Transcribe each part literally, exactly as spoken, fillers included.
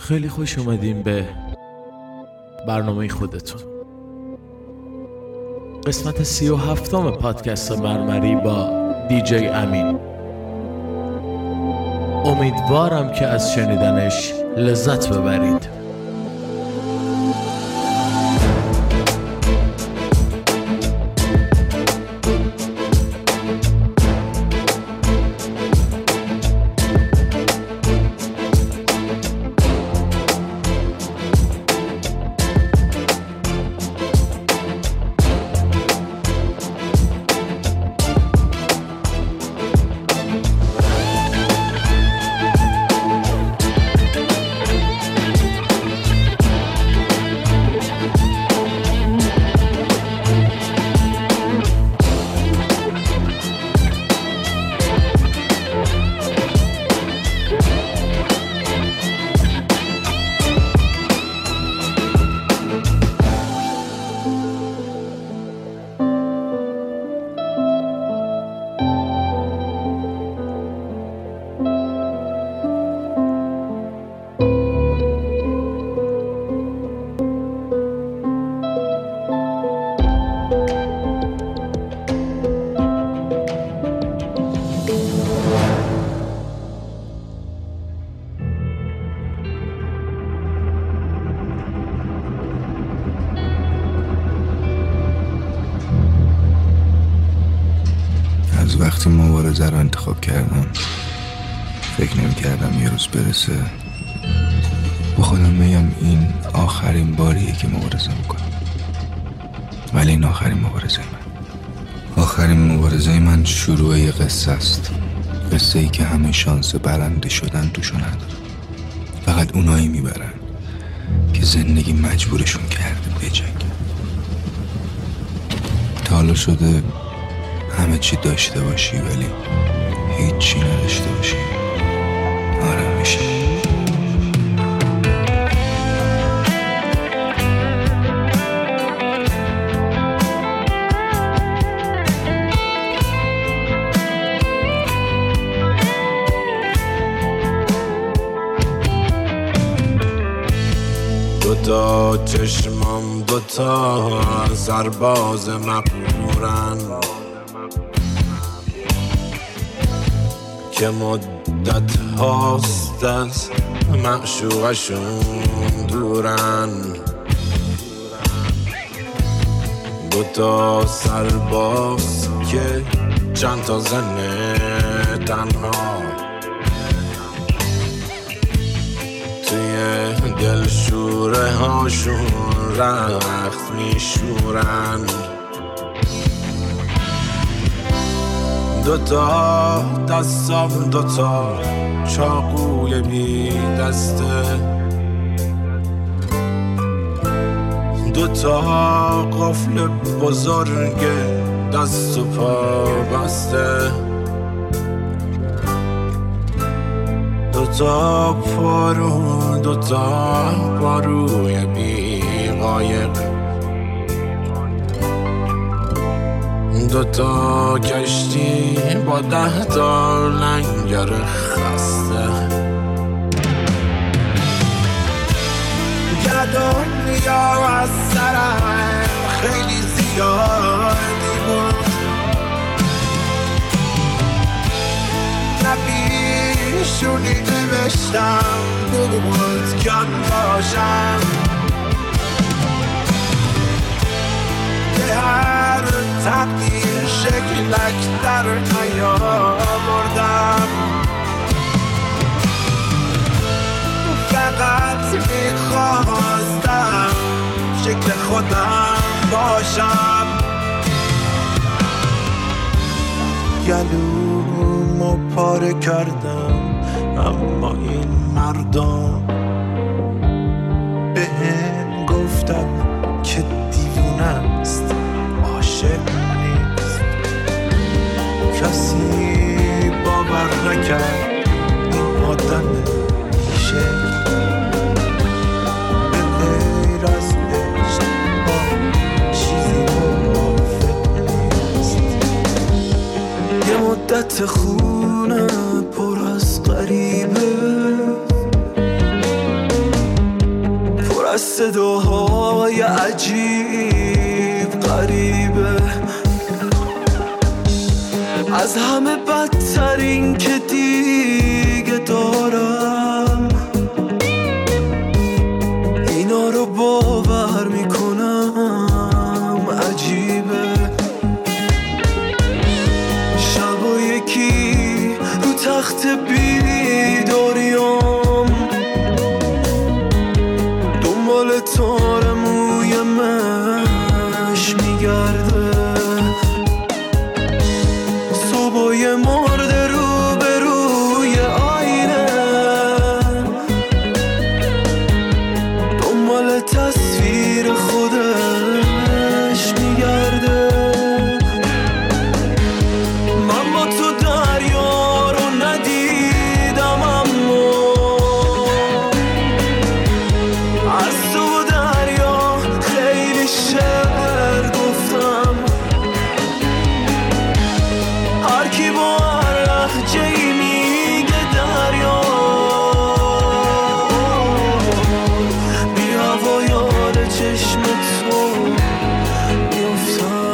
خیلی خوش اومدیم به برنامه خودتون. قسمت سی و هفتم پادکست مرمری با دیجی امین. امیدوارم که از شنیدنش لذت ببرید. وقتی مبارزه رو انتخاب کردم فکر نمی کردم یه روز برسه با خودم بگم این آخرین باریه که مبارزه میکنم، ولی این آخرین مبارزه من آخرین مبارزه من شروع یه قصه است. قصه ای که همه شانس برنده شدن توشو نداره، فقط اونایی میبرن که زندگی مجبورشون کرده بجنگن. تا حالا شده همه چی داشته باشی ولی هیچی نداشته باشی؟ آره میشه. دوتا چشمام دوتا سرباز مقبورن که مدت هاست از معشوقشون دورن. دوتا سرباز که چند تا زن تنها توی دل شوره هاشون رخت میشورن. دوتا دستام دوتا چاقوی بی دسته، دوتا قفل بزرگ دست و پا بسته، دوتا پارو دوتا پاروی بی قایق، دوتا کشتی با ده تا لنگر خسته. که دنیا از سرم خیلی زیادی بود، نبیشونی نوشتم بود کم باشم که هر تقدیر شکلک در نیاوردم. فقط میخواستم شکل خودم باشم. گلومو پاره کردم اما این مردم به هم گفتم که دیوونه است، عاشق نیست. کسی باور نکرد این آدم میشه به غیر از عشق با چیزی موافق نیست. یه مدت خونه پر از غریبه، صداهای عجیب غریبه، از همه بدترین که دیگه دارم اینا رو باور میکنم. عجیبه شبا یکی رو تخت بیداریام دنبال تار موی مش میگرده، صبحای مرده رو به روی آینه دنبال تصویر خودش میگرده. من با تو دریا رو ندیدم اما از تو دریا خیلی شعر گفتم. هر کی با هر لحجه‌ای میگه دریا، بی هوا یاد چشم تو میافتم.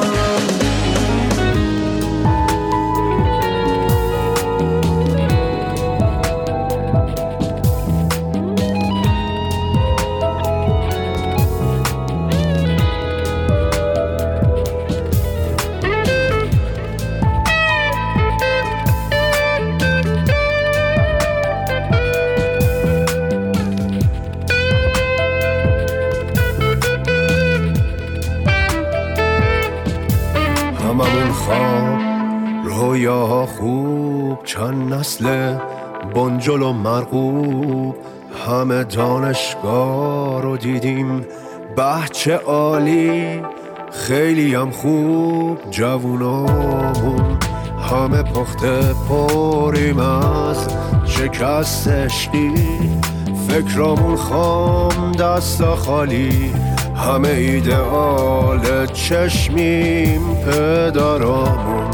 هممون خواب رویاها خوب، چند نسل بنجل و مرغوب، همه دانشگاه رو دیدیم بچه عالی، خیلی هم خوب جوونامون، همه پخته پریم از شکست عشقی، فکرامون خام دستا خالی، همه ایدئال چشمیم پدرامون،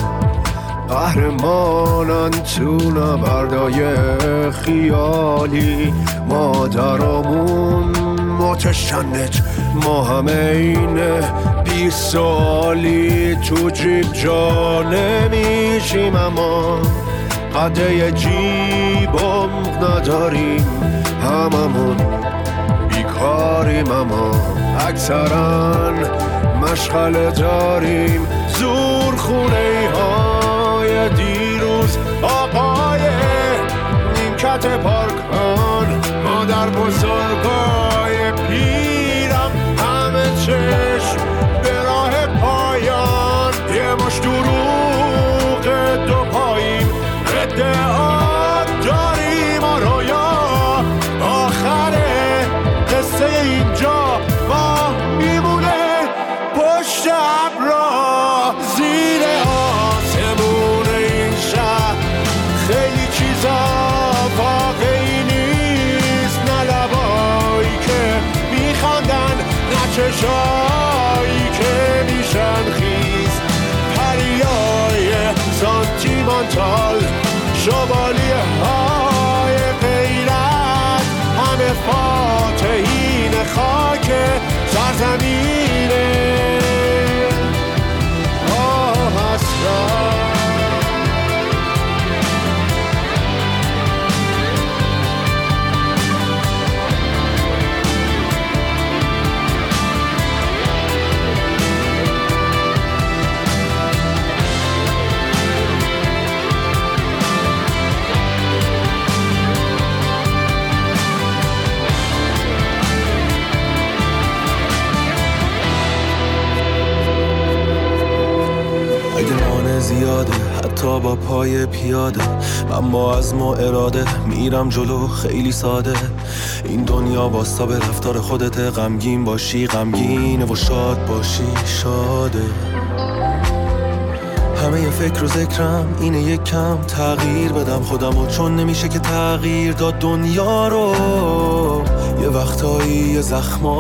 قهرمانن تو نبردای خیالی، مادرامون متشنج، ما همه اینه بی سوالی، تو جیب جا نمیشیم اما قده جیبم نداریم، هممون بیکاریم اما اکثرا مشغله داریم. زور خونه های دیروز آقای نیمکت پارکان، مادر بزرگای پیرم، همه چشم به راه پایان، یه مش دروغ دو پایین، ادعا داریم و رویا، آخره قصه اینجا با میمونه پشت ابرا، زیر آسمون این شهر خیلی چیزا واقعی نیست، نه لبایی که میخواندن، نه چشایی که میشن خیز، پریای سانتیمانتال، شوالیه های غیرت، همه فاتحین خاک سرزمینه آه اسرار. زیاده حتی با پای پیاده، من با عزم و اراده میرم جلو خیلی ساده. این دنیا واسه به رفتار خودت، غمگین باشی غمگینه و شاد باشی شاده. همه ی فکر و ذکرم اینه یک کم تغییر بدم خودمو، چون نمیشه که تغییر داد دنیا رو. یه وقتایی یه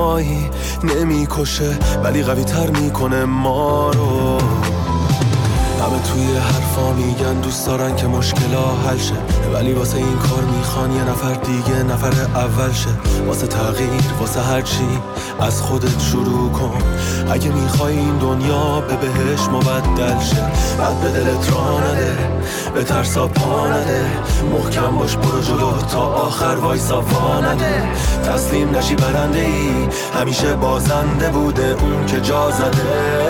زخمایی نمیکشه ولی قوی تر میکنه ما رو. همه توی حرفا میگن دوست دارن که مشکلا حل شه، ولی واسه این کار میخوان یه نفر دیگه نفر اول شه. واسه تغییر، واسه هر چی از خودت شروع کن. اگه میخوای این دنیا به بهش مبدل شه، بعد به دلت راه نده، به ترسا پا نده، محکم باش برو جلو تا آخر وایسا وا نده. تسلیم نشی برنده ای، همیشه بازنده بوده اون که جا زده.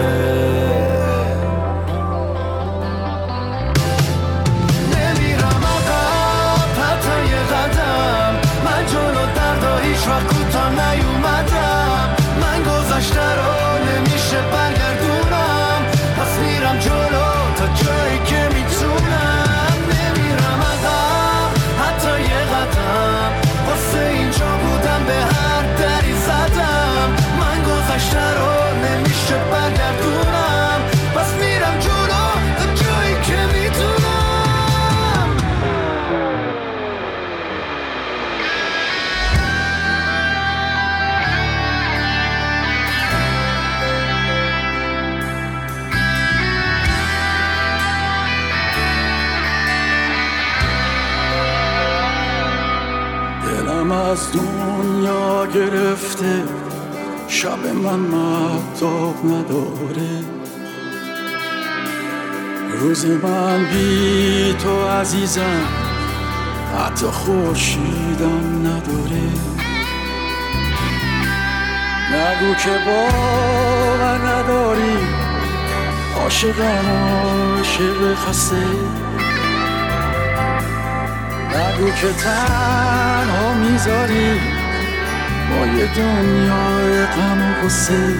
هیچ وقت کوتا نیومدم، من گذشته رو نمیشه برگردونم، پس میرم جلو تا جایی که میتونم. نمیرم عقب حتی یه قدم، واسه اینجا بودم به هر دری زدم. من گذشته رو نمیشه برگردونم، پس میرم جلو تا جایی که میتونم. از دنیا گرفته، شب من مهتاب نداره، روز من بی تو عزیزم حتی خورشیدم نداره. نگو که باور نداری، عاشقم عاشق خسته. نگو که تنها میذاری با یه دنیای غم و غصه.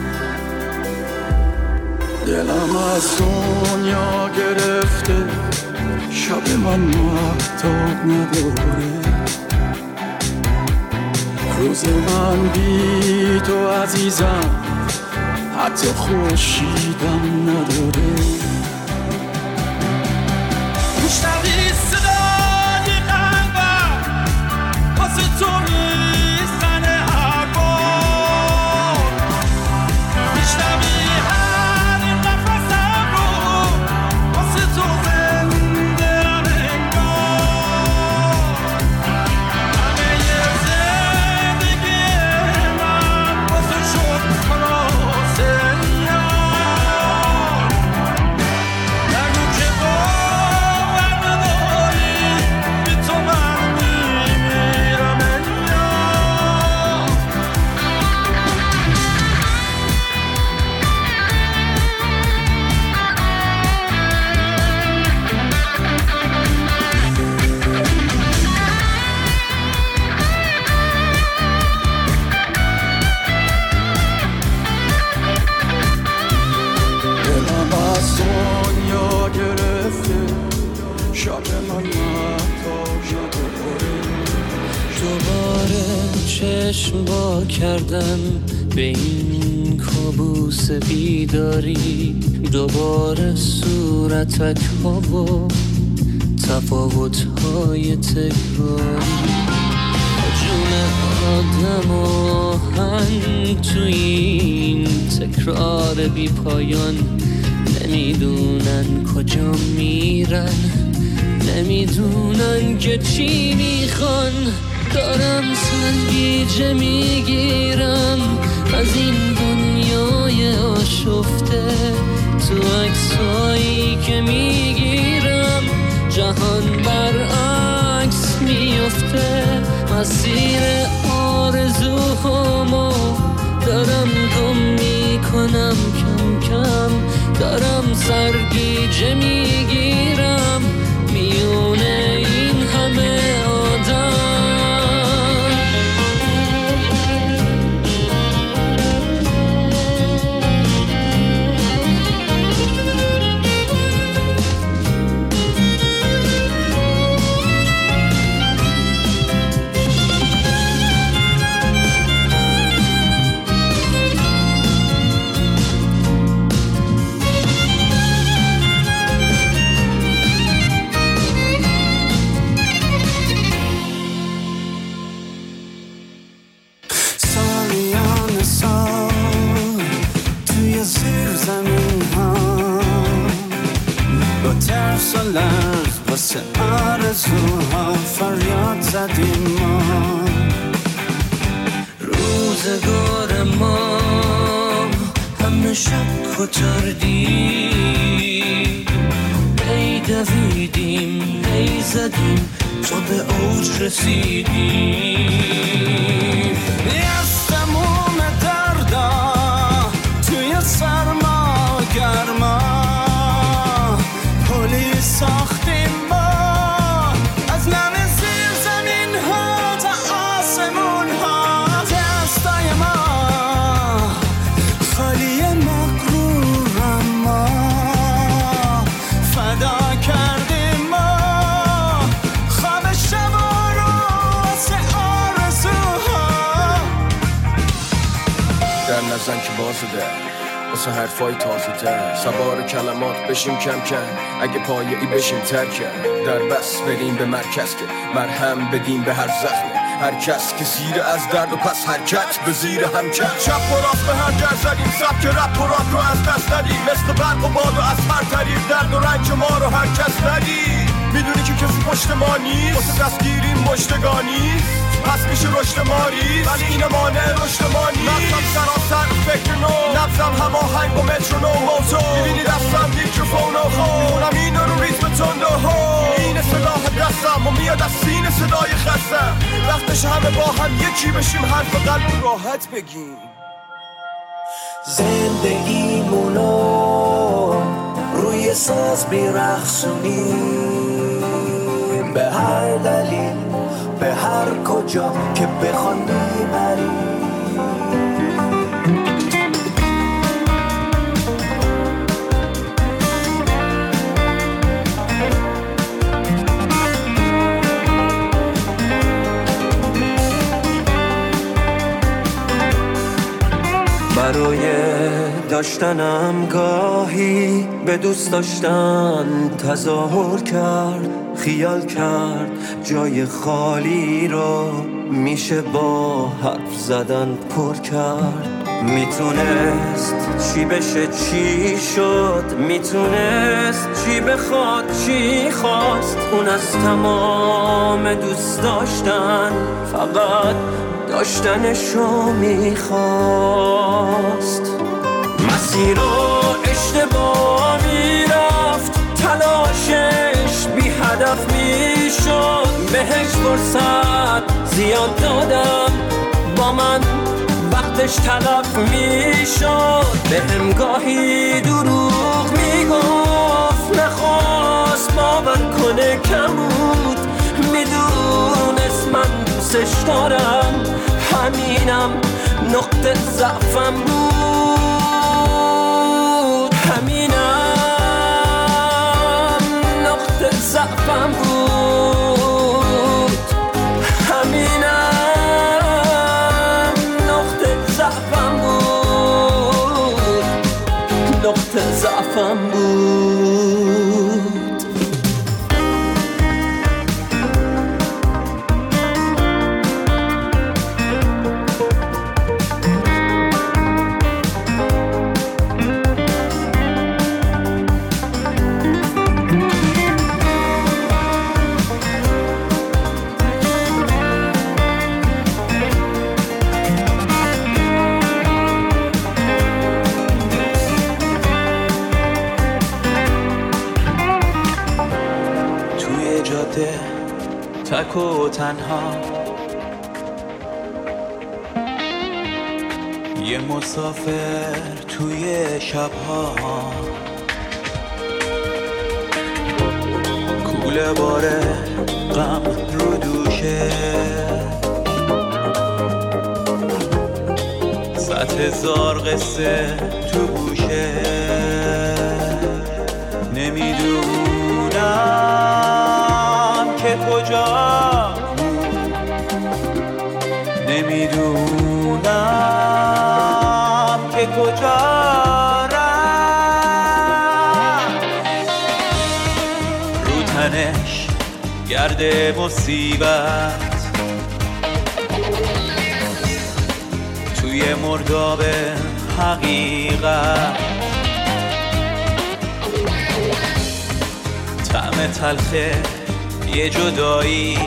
دلم از دنیا گرفته، شب من مهتاب نداره، روز من بی تو عزیزم حتی خورشیدم نداره. میشنوی صدای قلبم واسه تو میزنه هر بار، میشنوی هر نفسم رو واسه تو زنده ام انگار. همه ی زندگی من واسه شد خلاصه یار. نگو که باور نداری، بی تو من میمیرم انگار. دلم از دنیا گرفته، شب من مهتاب نداره. دوباره چشم وا کردم به این کابوس بیداری، دوباره صورتک ها و تفاوت های تکراری. جون آدم و آهن تو این تکرار بی پایان، نمیدونن کجا میرن، نمیدونن که چی میخوان. دارم سرگیجه میگیرم از این دنیای آشفته، تو عکسایی که میگیرم جهان برعکس میفته. مسیر آرزوهامو دارم گم میکنم کم کم، دارم سرگیجه میگیرم میونه این همه آدم. واسه آرزوها فریاد زدیم ما. روزگار ما همه شب خطردیم، ای دویدیم ای زدیم تا به اوج رسیدیم. از تموم دردا توی سرما گرما پلی ساختیم ما، از نم زیر زمین ها تا آسمون ها. دستای ما خالی مغرورم ما، فدا کردیم ما خواب شبا رو واسه آرزوها. در نزن که بازه ده واسه حرفای تازه تر، سوار کلمات بشیم کم کم، اگه پایه‌ای بشیم ترکم. در بس بریم به مرکز که مرهم بدیم به هر زخم هر کس که زیر از درد و پس حرکت به زیر هم کرد. چپ و راست به هم گر زدیم، سبک رپ و راک رو از دست ندیم، مثل برق و باد و از هر طریق درد و رنج ما رو هر کس ندید. میدونی که کسی پشت ما نیست، واسه دستگیریم مشتگانی پس میشه رشد ماری، ولی این مانع رشد ما نیست. نفسم سراسر فکر نو، نفسم هماهنگ با مترونوم موتو، میبینی دستم میکروفون و خون اونم این رو ریتم تند و هو. این سلاح دستم و میاد از سینه صدای خستم، وقتش همه با هم یکی بشیم حرف قلب راحت بگیم. زندگیمونو روی ساز میرقصونیم، به هر دلیل به هر کجا که بخوان میبریم. برای داشتنم گاهی به دوست داشتن تظاهر کرد، خیال کرد جای خالی رو میشه با حرف زدن پر کرد. میتونست چی بشه چی شد، میتونست چی بخواد چی خواست. اون از تمام دوست داشتن فقط داشتنشو میخواست. مسیر رو اشتباه میرفت، تلاشش بی هدف میشد. بهش فرصت زیاد دادم، با من وقتش تلف میشد. بهم گاهی دروغ میگفت، نخواست باور کنه کم بود. میدونست من دوستش دارم، همینم نقطه ضعفم بود. همینم نقطه ضعفم بود. همینم نقطه ضعفم بود. نقطه ضعفم بود. تک و تنها یه مسافر توی شبها، کوله باره غم رو دوشه، صد هزار قصه تو گوشه. نمیدونم که کجا، نمیدونم که کجا رفت. رو تنش گرد مصیبت، توی مرداب حقیقت. طعم طعم تلخه یه جدایی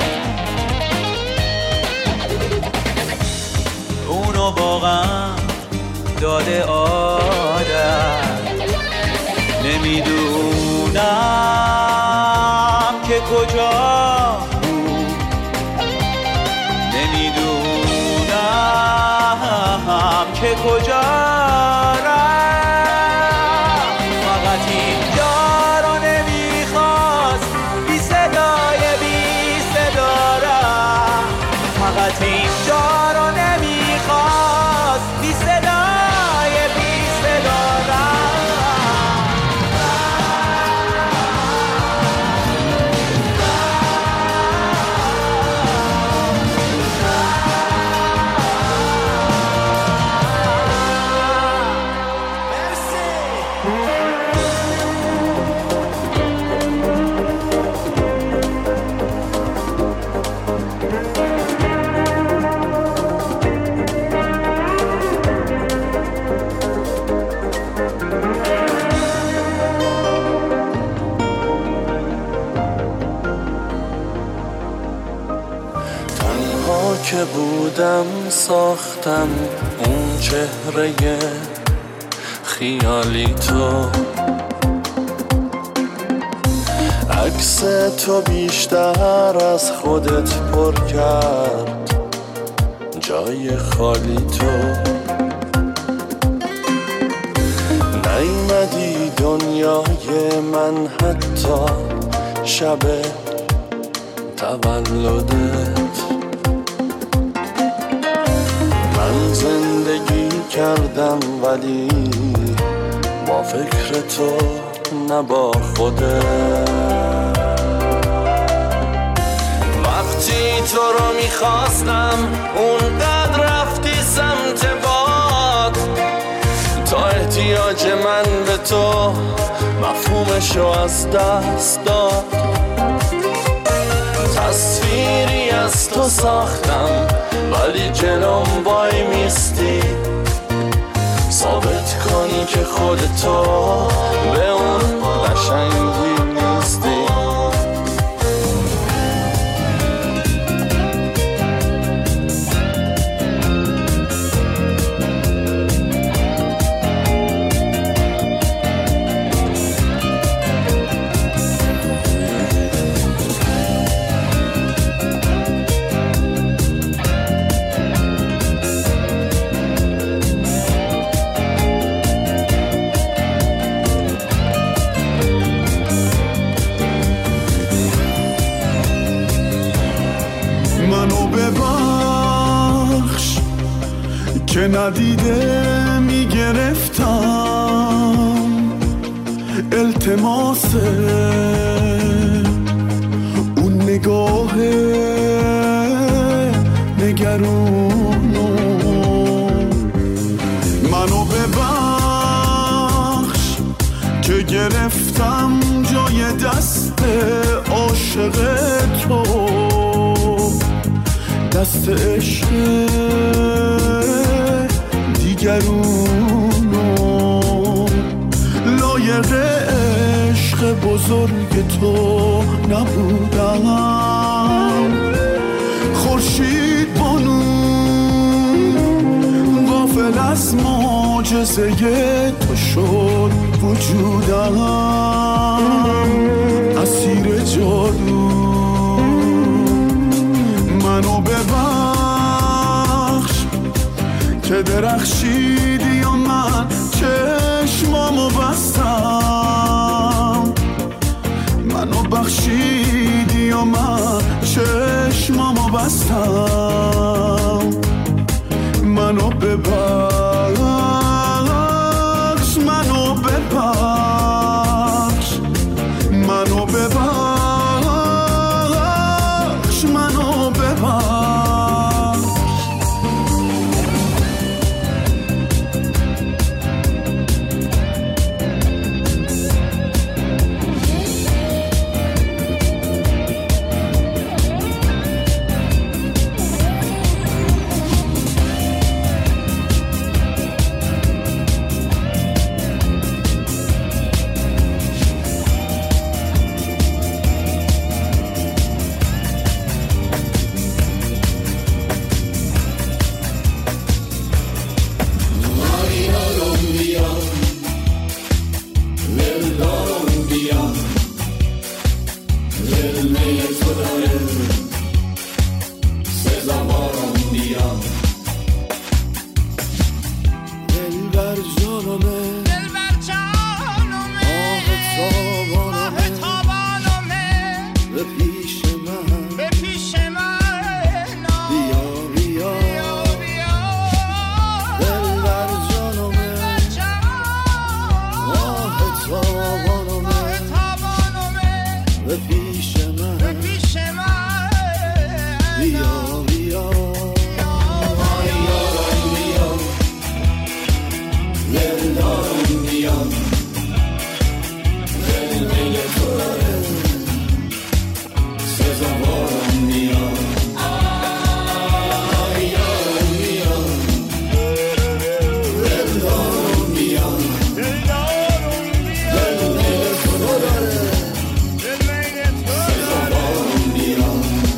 اونو واقعا داده آدم نمیدونم که کجا بود نمیدونم که کجا رفت فقط اینجا رو نمیخواست بی صدای بی صدا رفت فقط اینجا رو نمیخواست بی صدای بی صدا رفت که بودم ساختم اون چهره خیالی تو عکس تو بیشتر از خودت پر کرد جای خالی تو نیومدی دنیای من حتی شب تولدت من زندگی کردم ولی با فکر تو نه با خودت وقتی تو رو میخواستم اونقدر رفتی سمت باد تا احتیاج من به تو مفهومشو از دست داد تصویری از تو ساختم ولی جلوم وای میستی ثابت کنی که خودتو به اون قشنگی نیستی که ندیده میگرفتم التماس اون نگاه نگرونو منو ببخش که گرفتم جای دست عاشق تو دست عشق دیگرونو لایق عشق بزرگ تو نبودم خورشید بانو غافل از معجزه تو شد وجودم اسیر جادو منو ببخش که درخشیدی و من چشمامو بستم منو بخشیدی و من چشمامو بستم منو ببخش منو ببخش منو ببخش منو ببخش کلمه تو داره سزاوارم بیان دلبر جانمه دلبر جانمه آه تابانمه به پیش من به پیش من بیا بیا دلبر جانمه آه تابانمه به پیش من به پیش من بیا بیا آی یارم بیا دلدارم بیا کلمه تو داره سزاوارم بیا آی یارم بیا دلدارم بیا کلمه تو داره سزاوارم بیا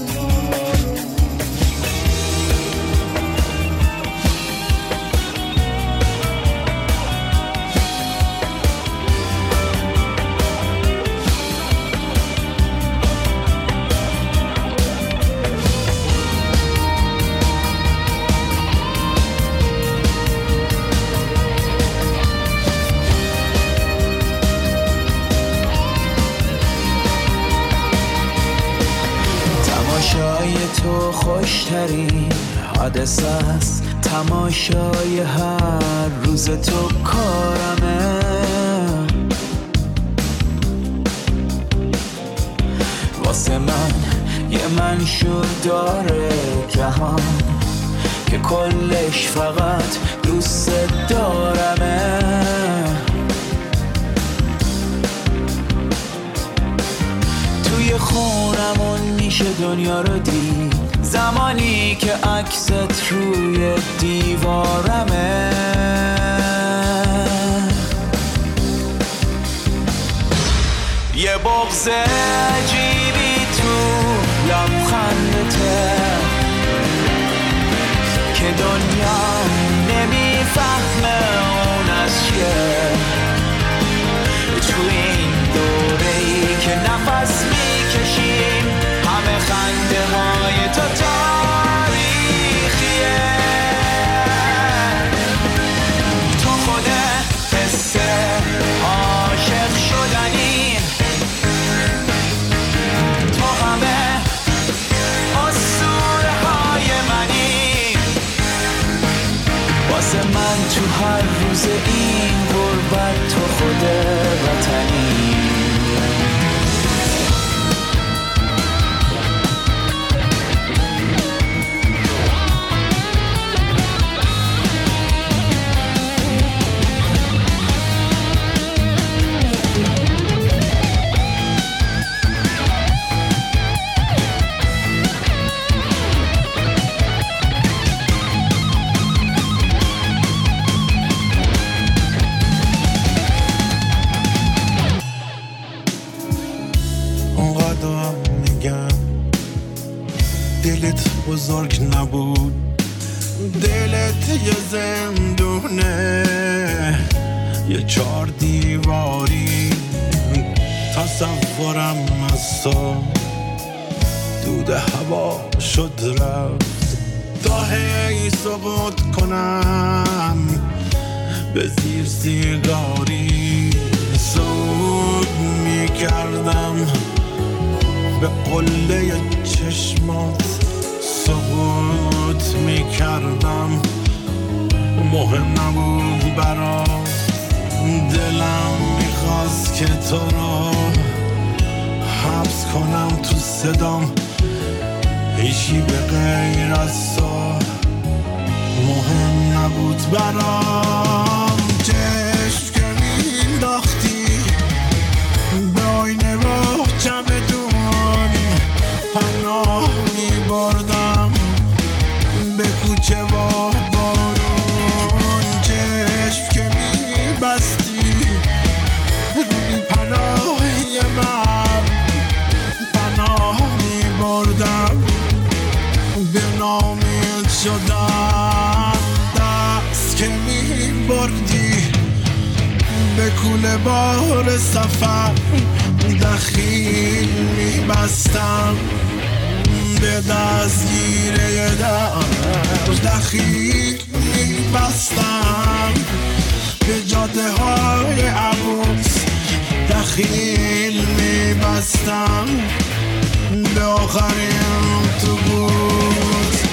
تماشای تو خوشترین حادثه است تماشای هر روز تو کارمه واسه من یه منشور داره جهان که کلش فقط دوست دارمه توی خونمون میشه دنیا رو دید زمانی که عکست روی دیوارمه یه بغض عجیبی تو لبخندته که دنیا نمیفهمه اون از چیه تو این دوره‌ای که نفس میکشیم همه خنده های تو تاریخیه تو خود حس عاشق شدنی تو همه اسطوره های منی واسه من تو هر روز این غربت تو خود وطنی اونقدر میگم دلت بزرگ نبود دلت یه زندونه یه چار دیواری تصورم از تو دود هوا شد رفت تا هی سقوط کنم به زیر سیگاری سود میکردم به قله چشمات سقوط میکردم مهم نبود برام دلم میخواست که تو رو حبس کنم تو صدام هیچی به غیر از تو مهم نبود برام چشم که مینداختی به آینه با چمدون پناه میبردم به کوچه و بارون چشم که میبستی روی پناهی من پناه میبردم به نامید شدم دست که میبردی به کوله بار سفر دخیل میبستم به دستگیره در دخیل میبستم به جاده های عبوس دخیل میبستم به آخرین اتوبوس.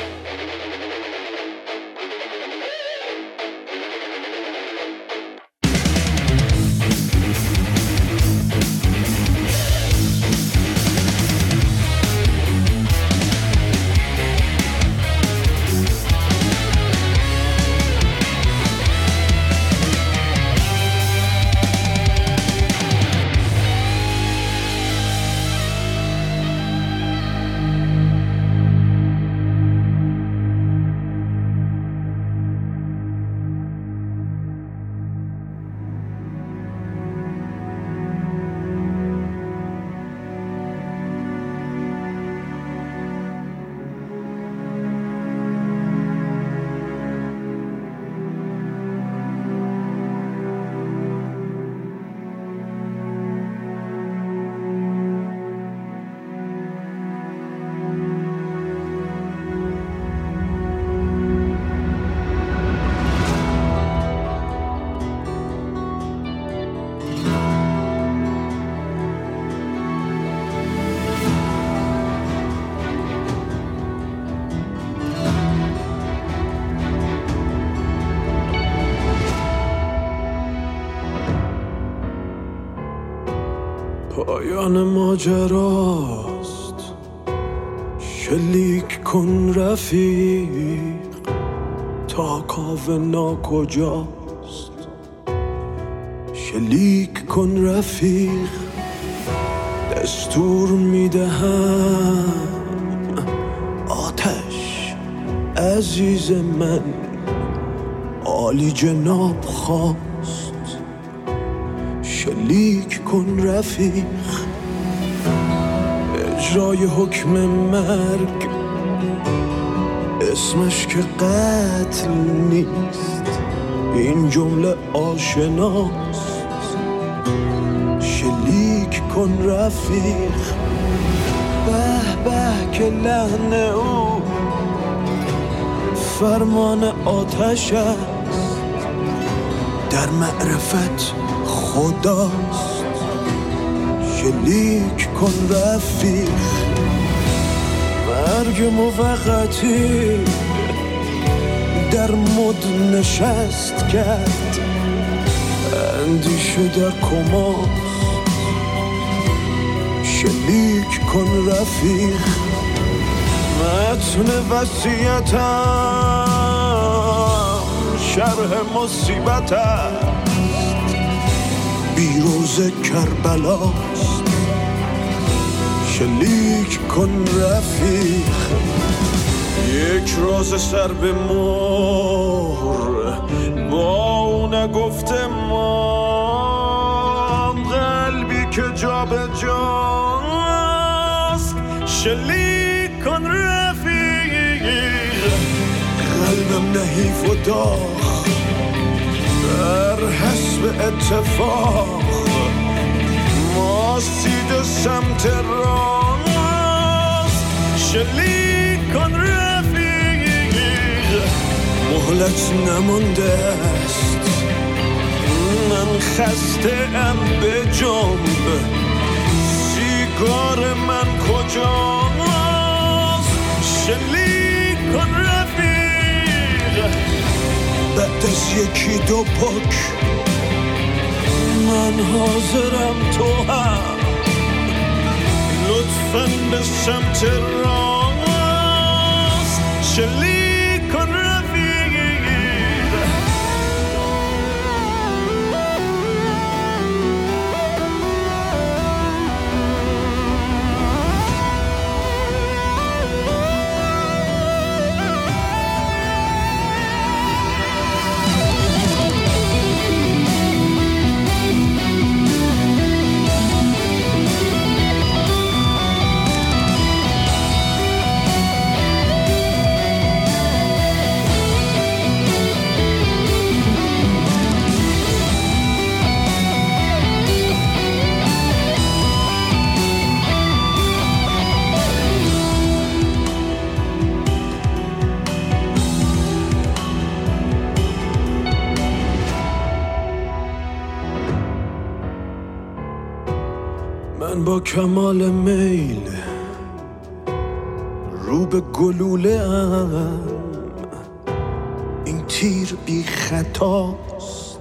پایان ماجراست، شلیک کن رفیق تا کاوه ناکجاست. شلیک کن رفیق دستور میدهم آتش عزیز من عالی جناب خواست. شلیک کن رفیق اجرای حکم مرگ اسمش که قتل نیست این جمله آشناست. شلیک کن رفیق به به که لحن او فرمان آتش است در معرفت خداست. شلیک کن رفیق مرگ موقتی در مد نشست کرد اندیشه در کماست. شلیک کن رفیق متن وصیتم شرح مصیبت است بیروز کربلاست. شلیک کن رفیق یک راز سر به مهر با او نگفته ما قلبی که جا به جاست. شلیک کن رفیق قلبم نحیف و داغ در حسب اتفاق ما سید سمت راست. شلیک کن رفیق مهلت نمانده است من خسته ام به جنب سیگار من کجاست. شلیک کن رفیق بعد از یکی دو پک من حاضرم تو هم لطفاً به سمت راست. شلیک کن رفیق من با کمال میل رو به گلوله ام، این تیر بی خطاست،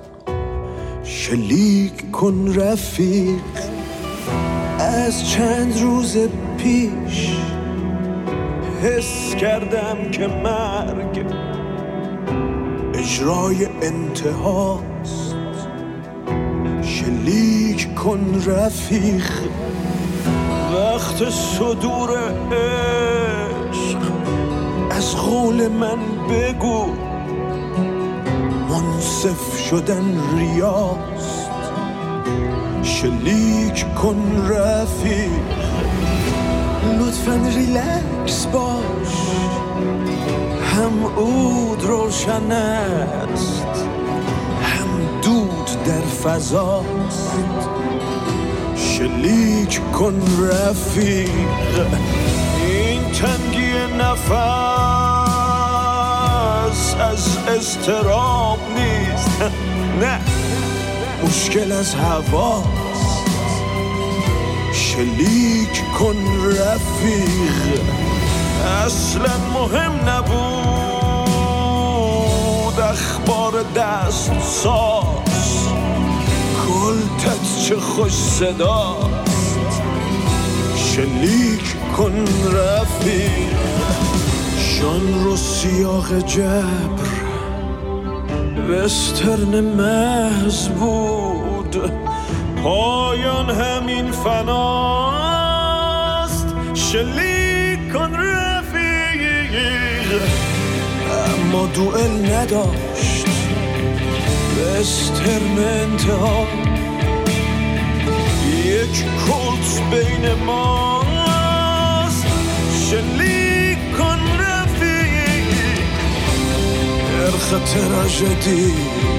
شلیک کن رفیق. از چند روز پیش حس کردم که مرگ اجرای انتهاست، شلیک کن رفیق. وقت صدور عشق از قول من بگو، منصف شدن ریاست، شلیک کن رفیق. لطفاً ریلکس باش، هم عود روشن است، هم دود در فضاست، شلیک کن رفیق. این تنگی نفس از اضطراب نیست، نه، مشکل از هواست، شلیک کن رفیق. اصلا مهم نبود اخبار دست ساز، کلتت چه خوش صداست، شلیک کن رفیق. شان رو سیاق جبر وسترن محض بود، پایان همین فناست، شلیک کن رفیق. اما دوئل نداشت وسترن انتها، یک کلت بین ماست، شلیک کن رفیق. ارخ تراژدی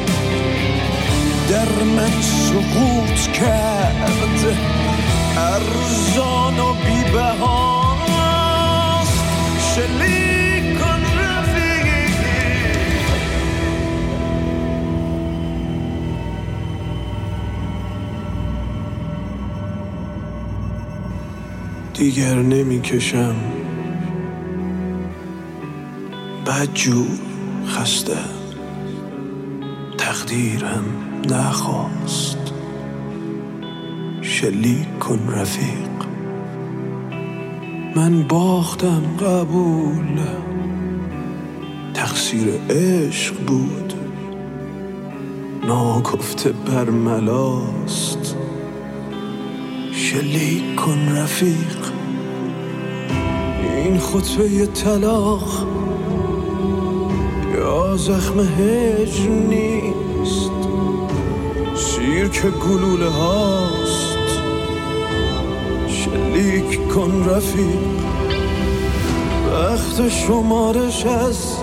در من سقوط کرد، ارزان و بی‌بهاست، شلیک کن رفیق. دیگر نمی کشم بدجور خسته، تقدیرم نخواست، شلیک کن رفیق. من باختم قبول، تقصیر عشق بود، ناگفته برملاست، شلیک کن رفیق. این خطبه طلاق یا زخم هجر نیست، سیرک گلوله هاست، شلیک کن رفیق. وقت شمارش از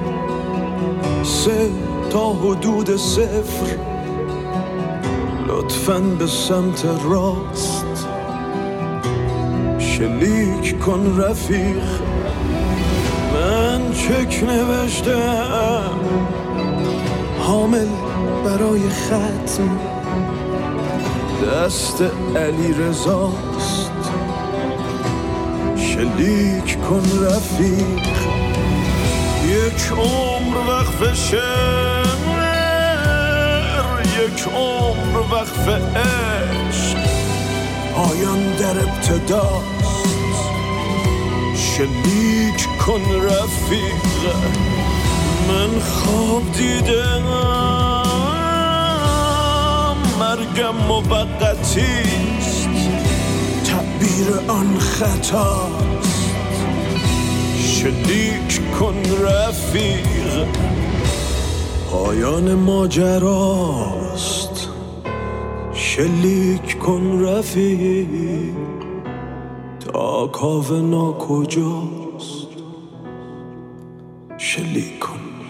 سه تا حدود صفر، لطفاً به سمت راست، شلیک کن رفیق. من چک نوشتم حامل برای ختم، دست علی رضاست، شلیک کن رفیق. یک عمر وقف شعر، یک عمر وقف عشق، پایان در ابتداست، شلیک کن رفیق. من خواب دیدم مرگم موقتیست، تعبیر آن خطاست، شلیک کن رفیق. پایان ماجراست، شلیک کن رفیق. تا کاوه ناکجاست، شلیک کن